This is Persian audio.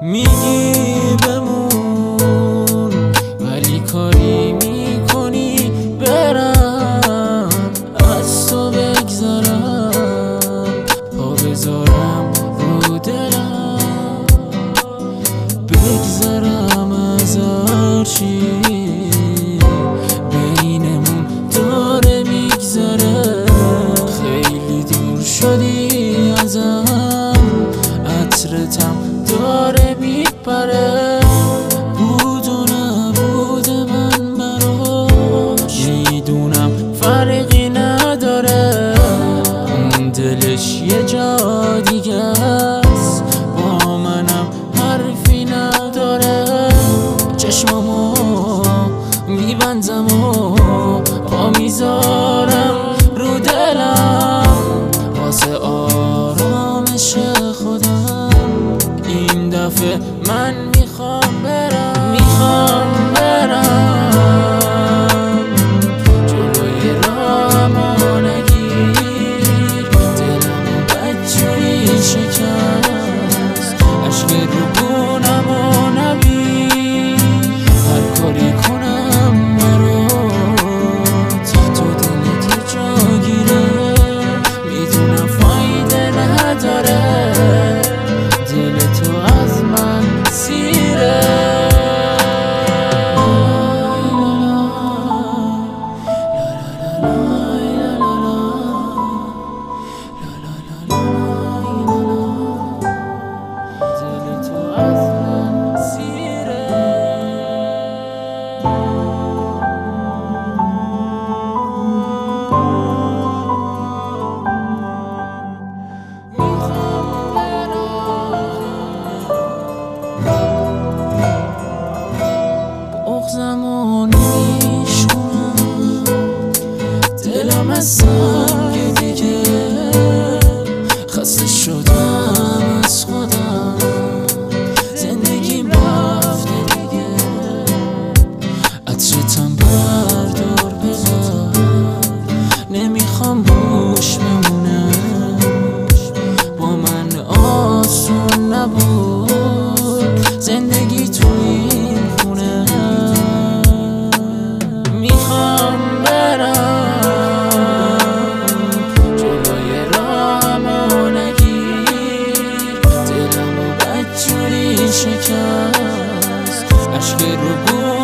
میگی بمون ولی کاری میکنی برم از تو بگذرم، پا بذارم رو دلم، بگذرم از هرچی بینمون داره میگذره. خیلی دور شدی ازم، عطرتم داره میپره. بود و نبود من براش میدونم فرقی نداره. اون دلش یه جا دیگه است، با منم حرفی نداره. چشمامو میبندم و پا میذارم رو دلم واسه آرامش خودم. این دفعه من میخوام برم جلوی راهمو نگیر. دلمو بدجوری شکست، عشق رو گونمو نبین. هر کاری کنم برات تو دلت جا گیره. میدونم فایده نداره، دل تو از من سیره. دل تو از من سیره. بغضمو نمیشکنم، دلم از سنگ دیگه. خسته شدم از خودم، زندگیم رفته دیگه. عطرتم بردار بذار، نمیخوام روش بمونم. با من آسون نبود زندگی تو این خونه. میخوام برم جلوی راهمو نگیر. دلمو بدجوری شکست، عشق رو